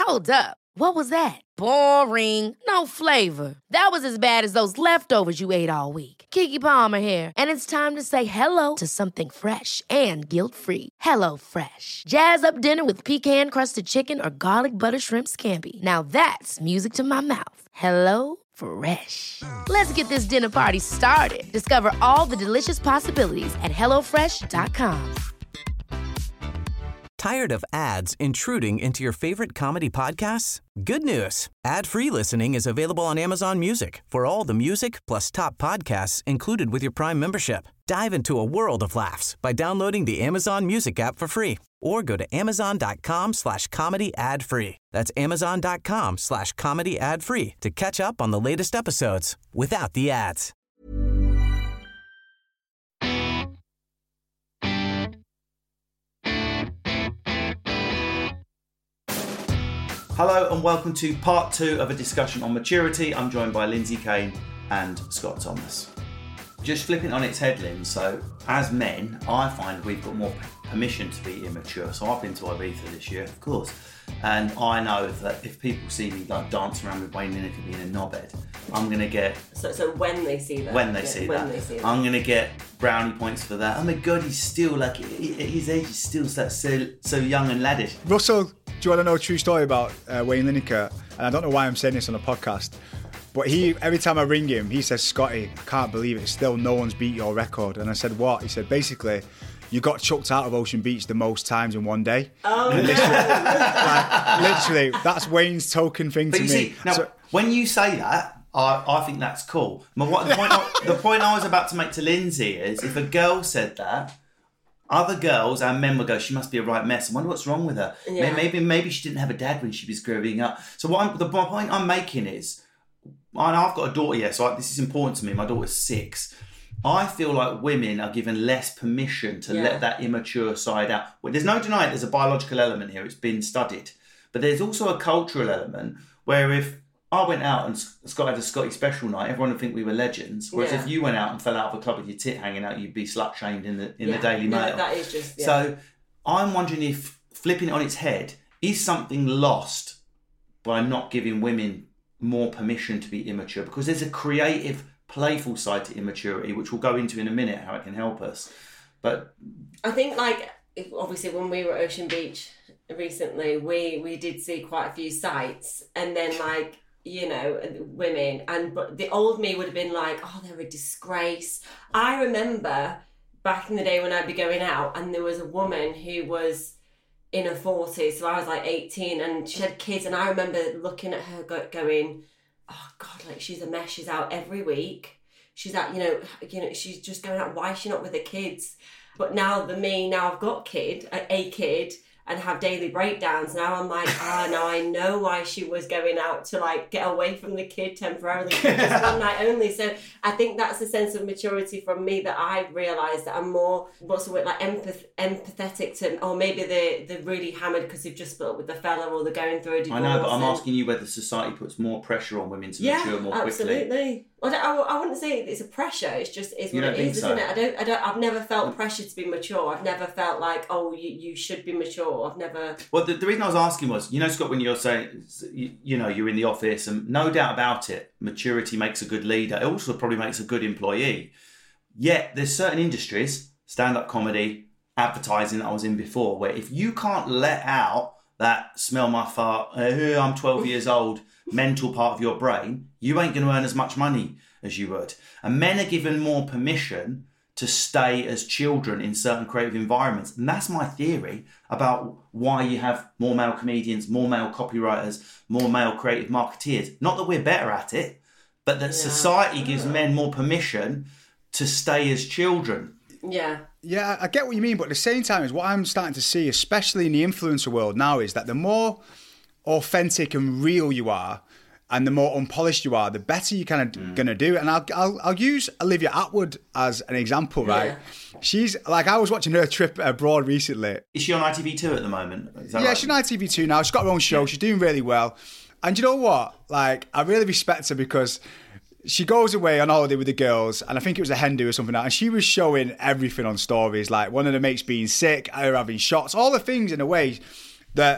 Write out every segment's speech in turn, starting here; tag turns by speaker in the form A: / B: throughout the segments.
A: Hold up. What was that? Boring. No flavor. That was as bad as those leftovers you ate all week. Keke Palmer here, and it's time to say hello to something fresh and guilt-free. Hello Fresh. Jazz up dinner with pecan-crusted chicken or garlic butter shrimp scampi. Now that's music to my mouth. Hello Fresh. Let's get this dinner party started. Discover all the delicious possibilities at hellofresh.com.
B: Tired of ads intruding into your favorite comedy podcasts? Good news. Ad-free listening is available on Amazon Music for all the music plus top podcasts included with your Prime membership. Dive into a world of laughs by downloading the Amazon Music app for free or go to amazon.com/comedy ad-free. That's amazon.com/comedy ad-free to catch up on the latest episodes without the ads.
C: Hello and welcome to part 2 of a discussion on maturity. I'm joined by Lindsay Kane and Scott Thomas. Just flipping on its head, Lynn, so as men, I find we've got more permission to be immature. So I've been to Ibiza this year, of course, and I know that if people see me like dancing around with Wayne Lineker being a knobhead, I'm going to get...
D: So when they see that?
C: When they see that. I'm going to get brownie points for that. Oh my God, he's still like, at his age, he's still so young and laddish.
E: Russell, do you want to know a true story about Wayne Lineker? And I don't know why I'm saying this on a podcast, but every time I ring him, he says, Scotty, I can't believe it, still no one's beat your record. And I said, what? He said, basically, you got chucked out of Ocean Beach the most times in one day.
D: Oh,
E: no. Literally, that's Wayne's token thing to me.
C: See, now, when you say that, I think that's cool. The point I was about to make to Lindsay is, if a girl said that, other girls and men would go, she must be a right mess. I wonder what's wrong with her. Yeah. Maybe she didn't have a dad when she was growing up. So the point I'm making is, I've got a daughter here, so this is important to me. My daughter's 6. I feel like women are given less permission to let that immature side out. Well, there's no denying there's a biological element here. It's been studied. But there's also a cultural element where if I went out and Scott had a Scotty special night, everyone would think we were legends. Whereas if you went out and fell out of a club with your tit hanging out, you'd be slut-shamed in the Daily Mail.
D: No, that is just... Yeah.
C: So I'm wondering if, flipping it on its head, is something lost by not giving women more permission to be immature? Because there's a creative, playful side to immaturity, which we'll go into in a minute, how it can help us. But
D: I think, like, obviously when we were at Ocean Beach recently, we did see quite a few sights, and then, like, you know, women, but the old me would have been like, oh, they're a disgrace. I remember back in the day when I'd be going out and there was a woman who was in her 40s, so I was like 18, and she had kids, and I remember looking at her going, oh God, like, she's a mess. She's out every week. She's out, you know, she's just going out. Why is she not with the kids? But now I've got a kid, and have daily breakdowns. Now I'm like, now I know why she was going out to, like, get away from the kid temporarily for just one night only. So I think that's a sense of maturity from me that I realised that I'm more, empathetic to, or maybe they're really hammered because they've just split up with the fella, or they're going through a divorce.
C: I know, but I'm asking you whether society puts more pressure on women to mature more quickly.
D: Absolutely. I wouldn't say it's a pressure. It's just what it is, isn't it? I've never felt pressure to be mature. I've never felt like, oh, you should be mature. I've never.
C: Well, the reason I was asking was, you know, Scott, when you're saying, you know, you're in the office, and no doubt about it, maturity makes a good leader. It also probably makes a good employee. Yet there's certain industries, stand-up comedy, advertising that I was in before, where if you can't let out that smell my fart, I'm 12 years old, mental part of your brain, you ain't going to earn as much money as you would. And men are given more permission to stay as children in certain creative environments. And that's my theory about why you have more male comedians, more male copywriters, more male creative marketeers. Not that we're better at it, but that society gives men more permission to stay as children.
D: Yeah.
E: Yeah, I get what you mean, but at the same time, is what I'm starting to see, especially in the influencer world now, is that the more authentic and real you are, and the more unpolished you are, the better you're kind of going to do. And I'll use Olivia Attwood as an example, right? Yeah. She's, like, I was watching her trip abroad recently.
C: Is she on ITV2 at the moment?
E: Yeah, right? She's on ITV2 now. She's got her own show. She's doing really well. And you know what? Like, I really respect her because she goes away on holiday with the girls, and I think it was a hen do or something like that, and she was showing everything on stories, like one of the mates being sick, her having shots, all the things in a way that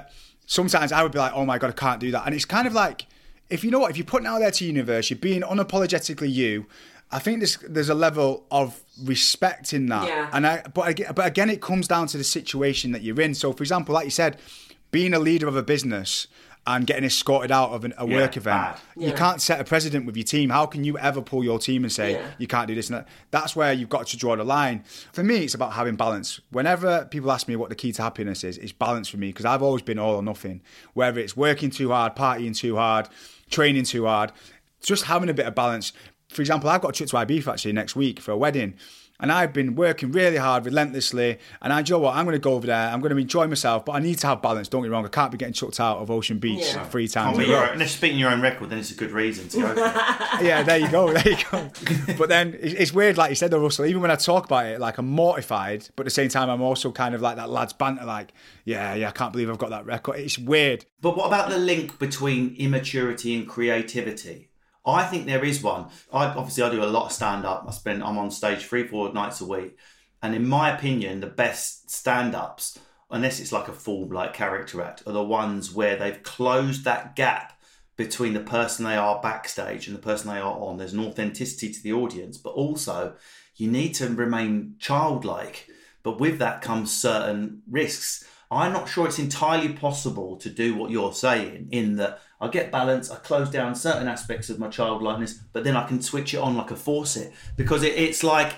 E: sometimes I would be like, oh my God, I can't do that. And it's kind of like, if you know what, if you're putting it out there to the universe, you're being unapologetically you, I think there's a level of respect in that.
D: Yeah.
E: But again, it comes down to the situation that you're in. So, for example, like you said, being a leader of a business and getting escorted out of a work event, you can't set a precedent with your team. How can you ever pull your team and say, you can't do this and that? That's where you've got to draw the line. For me, it's about having balance. Whenever people ask me what the key to happiness is, it's balance for me, because I've always been all or nothing. Whether it's working too hard, partying too hard, training too hard, just having a bit of balance. For example, I've got a trip to Ibiza actually next week for a wedding. And I've been working really hard, relentlessly. And you know what? I'm going to go over there. I'm going to enjoy myself. But I need to have balance. Don't get me wrong. I can't be getting chucked out of Ocean Beach 3 times.
C: And if speaking your own record, then it's a good reason to go for it.
E: Yeah, there you go. But then it's weird, like you said though, Russell, even when I talk about it, like I'm mortified. But at the same time, I'm also kind of like that lad's banter, like, yeah, I can't believe I've got that record. It's weird.
C: But what about the link between immaturity and creativity? I think there is one. I do a lot of stand-up. I'm on stage 3-4 nights a week. And in my opinion, the best stand-ups, unless it's like a full like character act, are the ones where they've closed that gap between the person they are backstage and the person they are on. There's an authenticity to the audience, but also you need to remain childlike. But with that comes certain risks. I'm not sure it's entirely possible to do what you're saying, in that I get balance, I close down certain aspects of my childlikeness, but then I can switch it on like a faucet, because it's like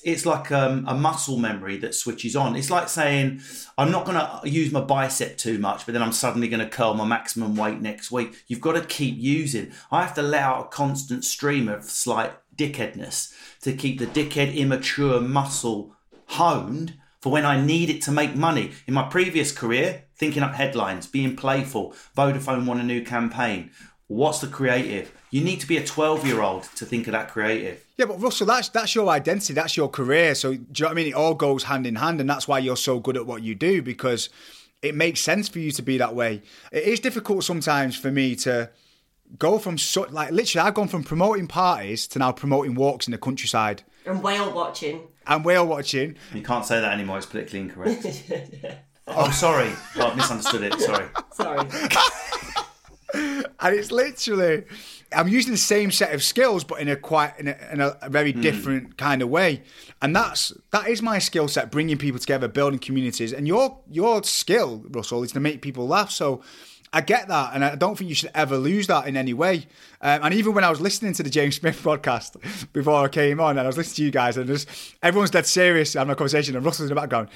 C: a muscle memory that switches on. It's like saying, I'm not going to use my bicep too much, but then I'm suddenly going to curl my maximum weight next week. You've got to keep using. I have to let out a constant stream of slight dickheadness to keep the dickhead immature muscle honed for when I need it to make money. In my previous career, thinking up headlines, being playful, Vodafone won a new campaign. What's the creative? You need to be a 12-year-old to think of that creative. Yeah,
E: but Russell, that's your identity, that's your career. So do you know what I mean? It all goes hand in hand, and that's why you're so good at what you do, because it makes sense for you to be that way. It is difficult sometimes for me to go from, literally, I've gone from promoting parties to now promoting walks in the countryside.
D: And whale watching.
C: You can't say that anymore, it's politically incorrect. Oh, sorry. I've misunderstood it, sorry.
E: And it's literally, I'm using the same set of skills, but in a very different kind of way. And that is my skill set, bringing people together, building communities. And your skill, Russell, is to make people laugh. So I get that, and I don't think you should ever lose that in any way. And even when I was listening to the James Smith podcast before I came on, and I was listening to you guys, and everyone's dead serious having a conversation, and Russell's in the background,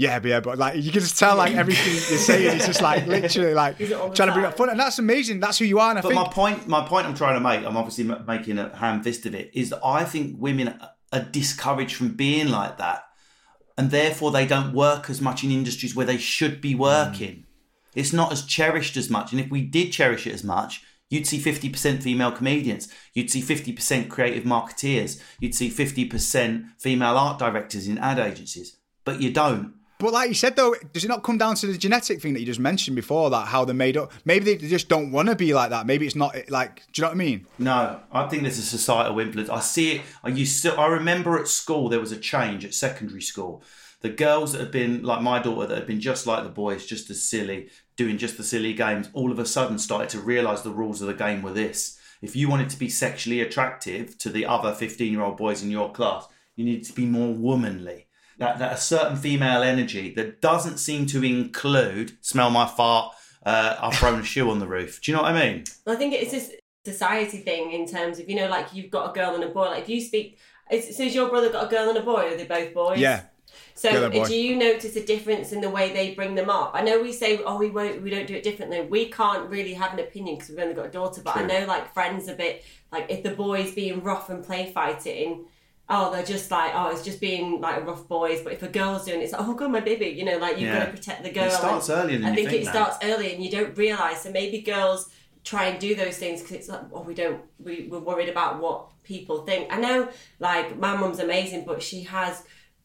E: but like you can just tell like everything you're saying is just like literally like trying to bring up fun, and that's amazing. That's who you are. And
C: my point I'm trying to make, I'm obviously making a ham fist of it, is that I think women are discouraged from being like that, and therefore they don't work as much in industries where they should be working. It's not as cherished as much. And if we did cherish it as much, you'd see 50% female comedians. You'd see 50% creative marketeers. You'd see 50% female art directors in ad agencies. But you don't.
E: But like you said, though, does it not come down to the genetic thing that you just mentioned before, that how they're made up? Maybe they just don't want to be like that. Maybe it's not like, do you know what I mean?
C: No, I think there's a societal influence. I see it. I remember at school, there was a change at secondary school. The girls that had been, like my daughter, that had been just like the boys, just as silly, doing just the silly games, all of a sudden started to realise the rules of the game were this. If you wanted to be sexually attractive to the other 15-year-old boys in your class, you needed to be more womanly. That a certain female energy that doesn't seem to include, smell my fart, I've thrown a shoe on the roof. Do you know what I mean?
D: I think it's this society thing in terms of, like you've got a girl and a boy. Like if you speak, so has your brother got a girl and a boy, or are they both boys?
E: Yeah.
D: So do you notice a difference in the way they bring them up? I know we say, we don't do it differently. We can't really have an opinion because we've only got a daughter, but True. I know like friends a bit, like if the boy's being rough and play fighting, they're just like, it's just being like rough boys. But if a girl's doing it, it's like, oh God, my baby, like you've got to protect the girl.
C: It starts earlier than you think.
D: I think it starts early and you don't realise. So maybe girls try and do those things because it's like, we're worried about what people think. I know like my mum's amazing, but she has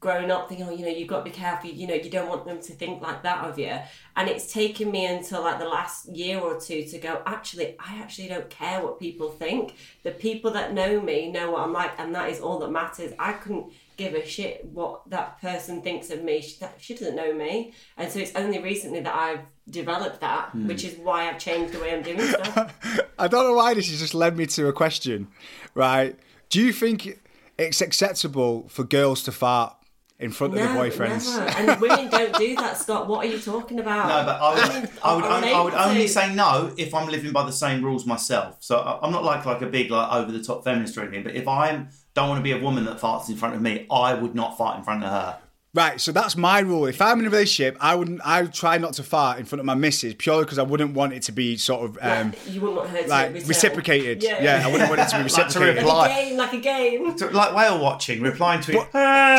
D: growing up thinking, you've got to be careful, you don't want them to think like that of you. And it's taken me until like the last year or two to go, I actually don't care what people think. The people that know me know what I'm like, and that is all that matters. I couldn't give a shit what that person thinks of me. She doesn't know me. And so it's only recently that I've developed that, which is why I've changed the way I'm doing stuff.
E: I don't know why this has just led me to a question, right? Do you think it's acceptable for girls to fart in front of their boyfriends?
D: Never. And women don't do that, Scott. What are you talking about?
C: No, but I would only say no if I'm living by the same rules myself. So I'm not like a big over the top feminist or anything. But if I don't want to be a woman that farts in front of me, I would not fart in front of her.
E: Right, so that's my rule. If I'm in a relationship, I would try not to fart in front of my missus purely because I wouldn't want it to be sort of
D: you wouldn't want her to
E: like reciprocated. Yeah, I wouldn't want it to be reciprocated.
D: Like a game.
C: Like whale watching, replying to it.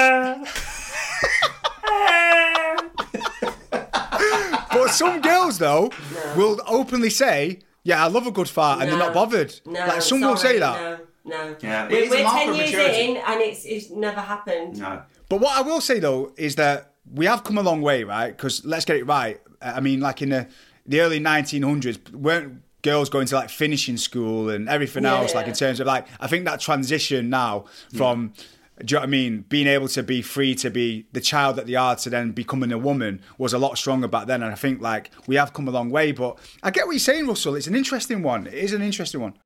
E: But some girls though will openly say, "Yeah, I love a good fart," and they're not bothered.
D: No,
E: some will say that.
D: No.
C: Yeah,
D: we're 10 years in and it's never happened.
C: No.
E: But what I will say though is that we have come a long way, right? Because let's get it right. I mean, like in the early 1900s, weren't girls going to like finishing school and everything else? Like in terms of like, I think that transition now from, do you know what I mean? Being able to be free to be the child that they are to then becoming a woman was a lot stronger back then. And I think like we have come a long way. But I get what you're saying, Russell. It's an interesting one. It is an interesting one.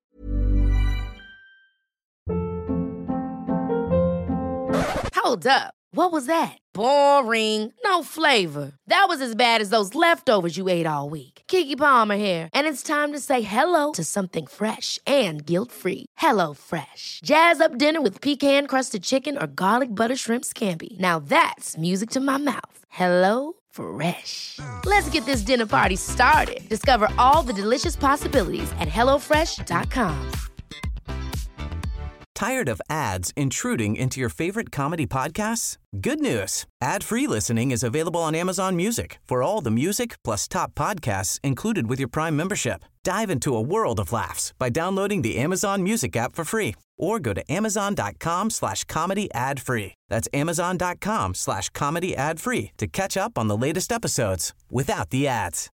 A: Hold up. What was that? Boring. No flavor. That was as bad as those leftovers you ate all week. Keke Palmer here, and it's time to say hello to something fresh and guilt-free. Hello Fresh. Jazz up dinner with pecan-crusted chicken or garlic butter shrimp scampi. Now that's music to my mouth. Hello Fresh. Let's get this dinner party started. Discover all the delicious possibilities at hellofresh.com.
B: Tired of ads intruding into your favorite comedy podcasts? Good news. Ad-free listening is available on Amazon Music for all the music plus top podcasts included with your Prime membership. Dive into a world of laughs by downloading the Amazon Music app for free or go to amazon.com/comedy ad-free. That's amazon.com/comedy ad-free to catch up on the latest episodes without the ads.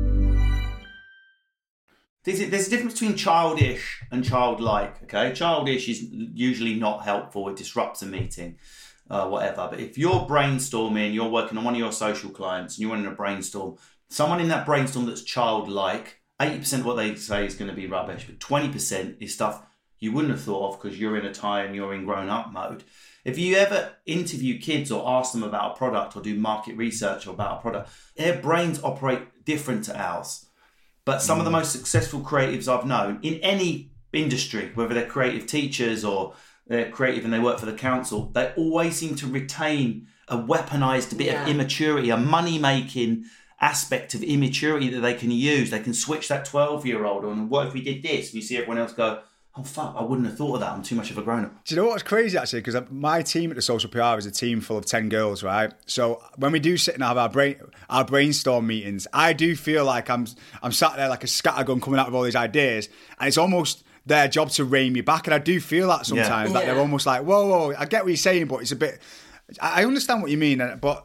C: There's a difference between childish and childlike, okay? Childish is usually not helpful. It disrupts a meeting, whatever. But if you're brainstorming, you're working on one of your social clients and you're in a brainstorm, someone in that brainstorm that's childlike, 80% of what they say is going to be rubbish, but 20% is stuff you wouldn't have thought of because you're in a tie and you're in grown-up mode. If you ever interview kids or ask them about a product or do market research about a product, their brains operate different to ours. But some of the most successful creatives I've known in any industry, whether they're creative teachers or they're creative and they work for the council, they always seem to retain a weaponized bit of immaturity, a money-making aspect of immaturity that they can use. They can switch that 12-year-old on. And what if we did this? And you see everyone else go, oh, fuck, I wouldn't have thought of that. I'm too much of a grown-up.
E: Do you know what's crazy, actually? Because my team at the Social PR is a team full of 10 girls, right? So when we do sit and have our brainstorm meetings, I do feel like I'm sat there like a scattergun coming out with all these ideas, and it's almost their job to rein me back. And I do feel that sometimes, that they're almost like, whoa, I get what you're saying, but it's a bit... I understand what you mean, but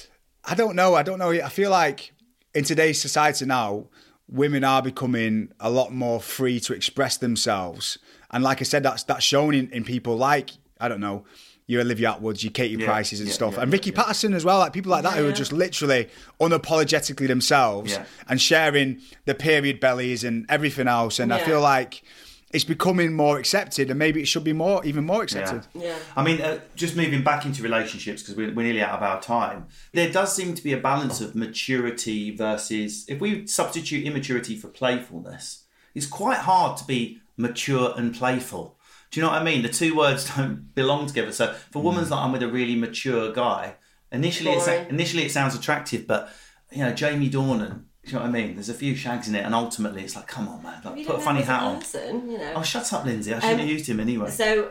E: I don't know. I feel like in today's society now, women are becoming a lot more free to express themselves. And like I said, that's shown in people like, I don't know, your Olivia Attwoods, your Katie Prices and stuff. And Vicky Patterson as well, like people like that who are just literally unapologetically themselves and sharing the period bellies and everything else. And I feel like it's becoming more accepted, and maybe it should be even more accepted.
D: Yeah.
C: I mean, just moving back into relationships, because we're nearly out of our time, there does seem to be a balance of maturity versus, if we substitute immaturity for playfulness, it's quite hard to be mature and playful. Do you know what I mean? The two words don't belong together. So for women's like, I'm with a really mature guy, initially it sounds attractive, but Jamie Dornan, do you know what I mean? There's a few shags in it, and ultimately it's like, come on, man, like, put a funny hat on. Oh, shut up, Lindsay. I shouldn't have used him anyway.
D: So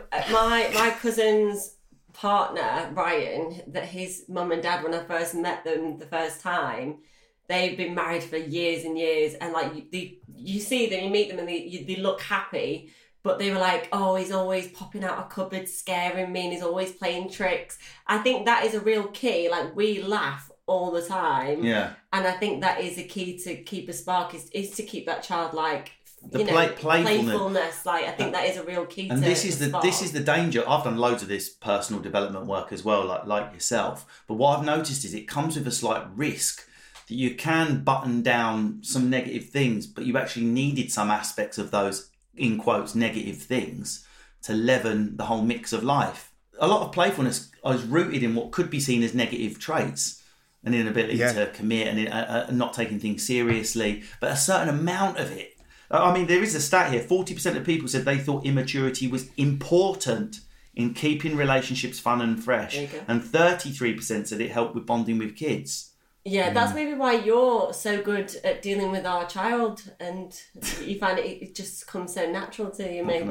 D: my cousin's partner, Ryan, that his mum and dad, when I first met them the first time, they've been married for years and years, and like you see them, you meet them, and they look happy, but they were like, oh, he's always popping out of cupboards, scaring me, and he's always playing tricks. I think that is a real key. Like, we laugh all the time.
C: Yeah.
D: And I think that is a key to keep a spark, is to keep that childlike,
C: playfulness.
D: Like, I think that is a real key
C: and
D: to
C: this is the danger. I've done loads of this personal development work as well, like yourself. But what I've noticed is it comes with a slight risk that you can button down some negative things, but you actually needed some aspects of those, in quotes, negative things to leaven the whole mix of life. A lot of playfulness is rooted in what could be seen as negative traits, an inability to commit and not taking things seriously, but a certain amount of it. I mean, there is a stat here. 40% of people said they thought immaturity was important in keeping relationships fun and fresh. And 33% said it helped with bonding with kids.
D: Yeah, that's maybe why you're so good at dealing with our child, and you find it just comes so natural to you, maybe.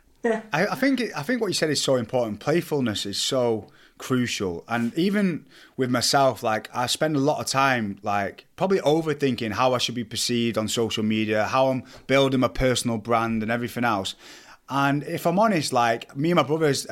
E: I think what you said is so important. Playfulness is so crucial. And even with myself, like, I spend a lot of time, like, probably overthinking how I should be perceived on social media, how I'm building my personal brand and everything else. And if I'm honest, like, me and my brothers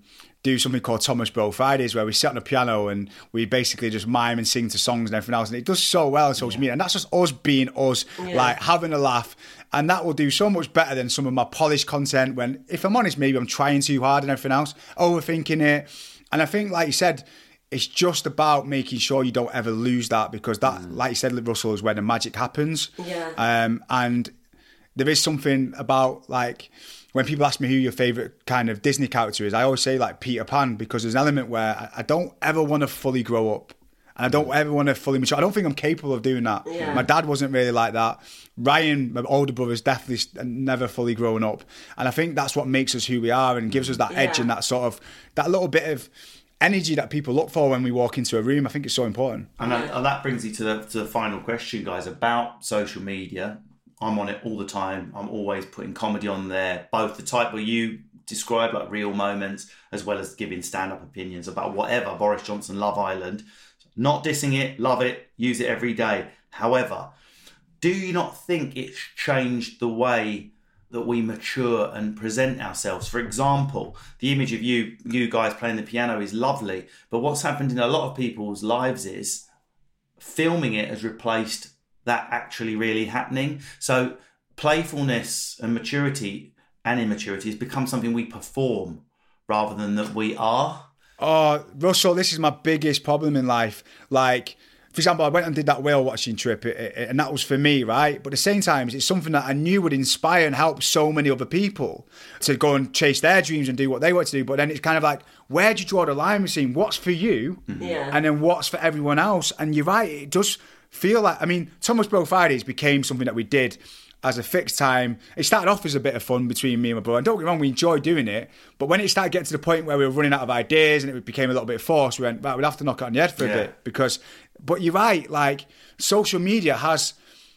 E: do something called Thomas Bro Fridays, where we sit on the piano and we basically just mime and sing to songs and everything else. And it does so well on social media. And that's just us being us, like, having a laugh. And that will do so much better than some of my polished content when, if I'm honest, maybe I'm trying too hard and everything else, overthinking it. And I think, like you said, it's just about making sure you don't ever lose that, because that, like you said, Russell, is where the magic happens.
D: Yeah.
E: And there is something about, like, when people ask me who your favourite kind of Disney character is, I always say, like, Peter Pan, because there's an element where I don't ever want to fully grow up. And I don't ever want to fully mature. I don't think I'm capable of doing that.
D: Yeah.
E: My dad wasn't really like that. Ryan, my older brother, is definitely never fully grown up. And I think that's what makes us who we are and gives us that edge and that sort of, that little bit of energy that people look for when we walk into a room. I think it's so important.
C: And that brings you to the final question, guys, about social media. I'm on it all the time. I'm always putting comedy on there, both the type where you describe, like, real moments, as well as giving stand-up opinions about whatever, Boris Johnson, Love Island. Not dissing it, love it, use it every day. However, do you not think it's changed the way that we mature and present ourselves? For example, the image of you guys playing the piano is lovely, but what's happened in a lot of people's lives is filming it has replaced that actually really happening. So playfulness and maturity and immaturity has become something we perform rather than that we are.
E: Oh, Russell, this is my biggest problem in life. Like, for example, I went and did that whale watching trip, and that was for me, right? But at the same time, it's something that I knew would inspire and help so many other people to go and chase their dreams and do what they want to do. But then it's kind of like, where do you draw the line between what's for you and then what's for everyone else? And you're right, it does feel like, I mean, Thomas Bro Fridays became something that we did as a fixed time. It started off as a bit of fun between me and my brother. And don't get me wrong, we enjoyed doing it. But when it started getting to the point where we were running out of ideas and it became a little bit forced, we went, right, we'd have to knock it on the head for a bit. But you're right, like, social media has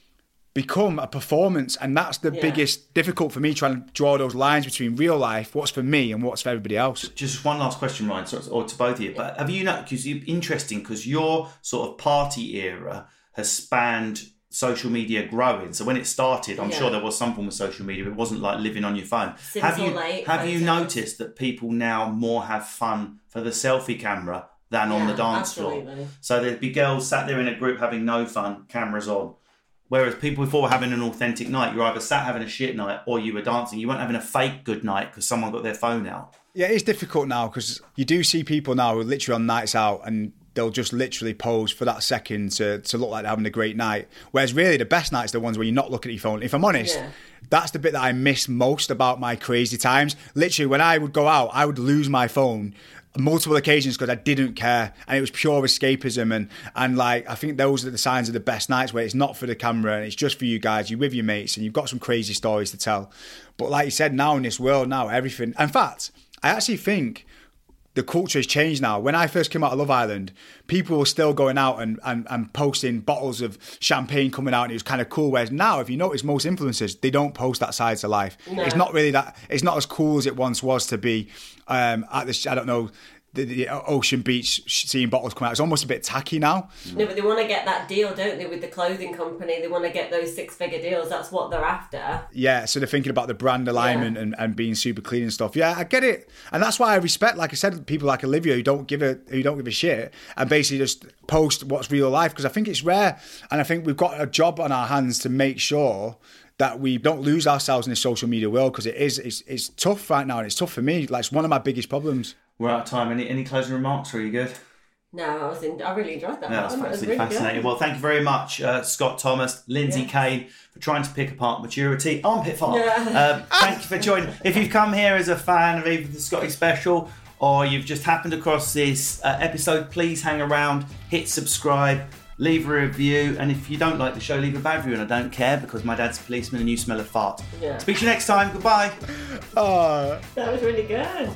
E: become a performance, and that's the biggest difficult for me, trying to draw those lines between real life, what's for me and what's for everybody else. Just
C: one last question, Ryan, or to both of you. But have you not, because it's interesting, because your sort of party era has spanned social media growing. So when it started, I'm sure there was some form of social media. It wasn't like living on your phone. Have you noticed that people now more have fun for the selfie camera than on the dance floor? So there'd be girls sat there in a group having no fun, cameras on. Whereas people before were having an authentic night, you're either sat having a shit night or you were dancing. You weren't having a fake good night because someone got their phone out.
E: Yeah, it's difficult now because you do see people now who are literally on nights out and they'll just literally pose for that second to look like they're having a great night. Whereas really the best nights are the ones where you're not looking at your phone. If I'm honest, that's the bit that I miss most about my crazy times. Literally, when I would go out, I would lose my phone on multiple occasions because I didn't care, and it was pure escapism. And like, I think those are the signs of the best nights, where it's not for the camera and it's just for you guys. You're with your mates and you've got some crazy stories to tell. But like you said, now in this world, now everything. In fact, I actually think the culture has changed now. When I first came out of Love Island, people were still going out and posting bottles of champagne coming out, and it was kind of cool. Whereas now, if you notice, most influencers, they don't post that side to life. No. It's not really that. It's not as cool as it once was to be at the, I don't know, the Ocean Beach seeing bottles come out. It's almost a bit tacky now.
D: No, but they want to get that deal, don't they, with the clothing company? They want to get those 6-figure deals. That's what they're after.
E: Yeah, so they're thinking about the brand alignment and being super clean and stuff. Yeah, I get it, and that's why I respect, like I said, people like Olivia who don't give a shit and basically just post what's real life, because I think it's rare, and I think we've got a job on our hands to make sure that we don't lose ourselves in the social media world, because it's tough right now, and it's tough for me. Like, it's one of my biggest problems.
C: We're out of time. Any closing remarks, or are you good?
D: No, I really enjoyed that.
C: Yeah, that's
D: Really
C: fascinating.
D: good.
C: Well, thank you very much, Scott Thomas, Lindsay Kane, for trying to pick apart maturity. Armpit fart.
D: Yeah.
C: Thank you for joining. If you've come here as a fan of either the Scotty Special or you've just happened across this episode, please hang around, hit subscribe, leave a review, and if you don't like the show, leave a bad review, and I don't care, because my dad's a policeman and you smell a fart.
D: Yeah.
C: Speak to you next time. Goodbye.
E: Oh.
D: That was really good.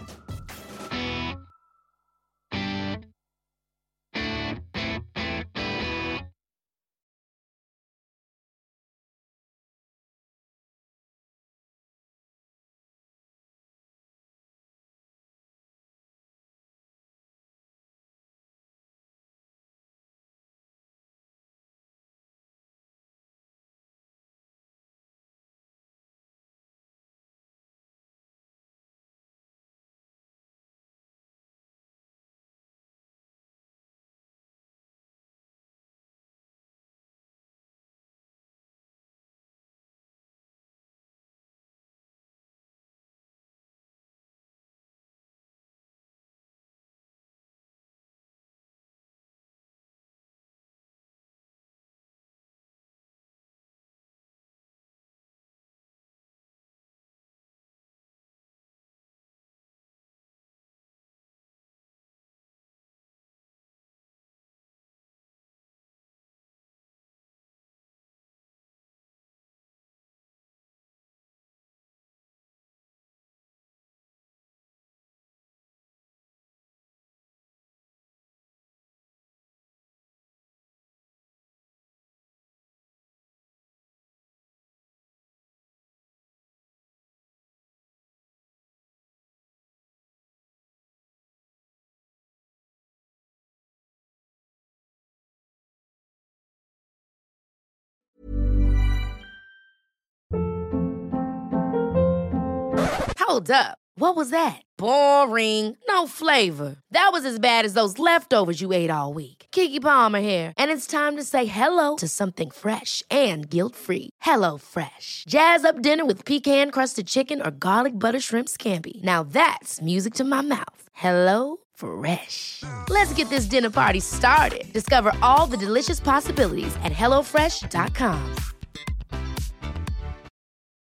A: Hold up. What was that? Boring. No flavor. That was as bad as those leftovers you ate all week. Keke Palmer here, and it's time to say hello to something fresh and guilt-free. Hello Fresh. Jazz up dinner with pecan-crusted chicken or garlic butter shrimp scampi. Now that's music to my mouth. Hello Fresh. Let's get this dinner party started. Discover all the delicious possibilities at HelloFresh.com.